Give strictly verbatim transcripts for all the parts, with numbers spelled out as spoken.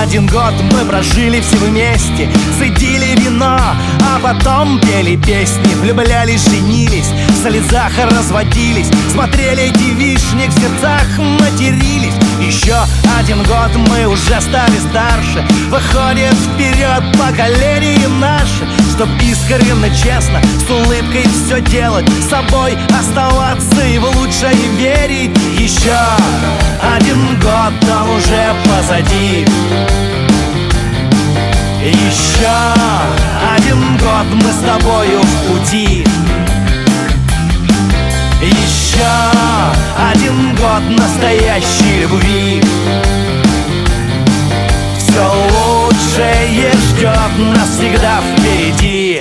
один год мы прожили все вместе, цедили вино, а потом пели песни, влюблялись, женились, в слезах разводились, смотрели девичник, в сердцах матерились. Еще один год мы уже стали старше, выходит вперед поколение наше, чтоб искренне, честно, с улыбкой все делать, с собой оставаться и в лучшее верить. Еще один год, он уже позади. Еще один год мы с тобою в пути. Еще один год настоящей любви. Все лучшее ждет нас всегда впереди.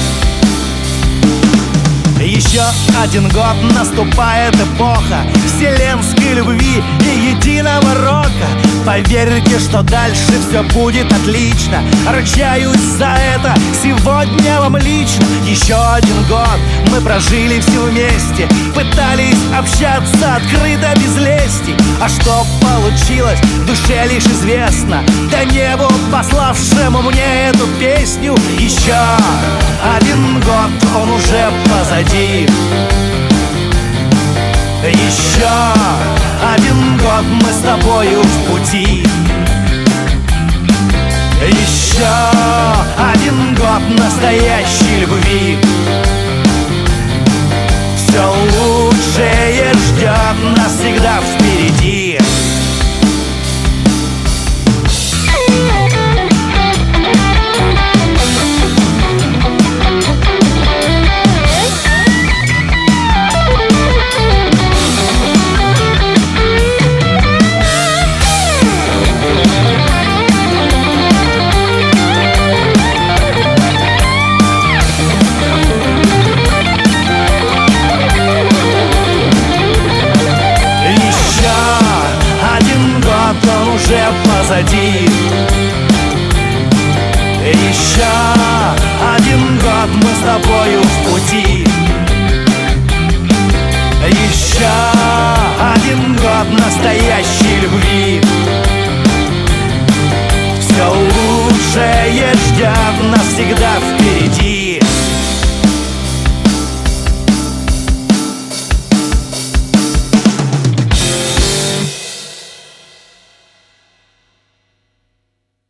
Еще один год наступает эпоха вселенской любви и единого рока. Поверьте, что дальше все будет отлично. Ручаюсь за это сегодня вам лично. Еще один год мы прожили все вместе, пытались общаться открыто без лести. А что получилось, в душе лишь известно, да небу, пославшему мне эту песню. Еще один год, он уже позади. Еще один год мы с тобою в пути. Еще один год настоящей любви. Все лучшее ждет нас всегда впереди. Он уже позади. Еще один год мы с тобою в пути. Еще один год настоящей любви. Все лучшее ждет нас всегда впереди.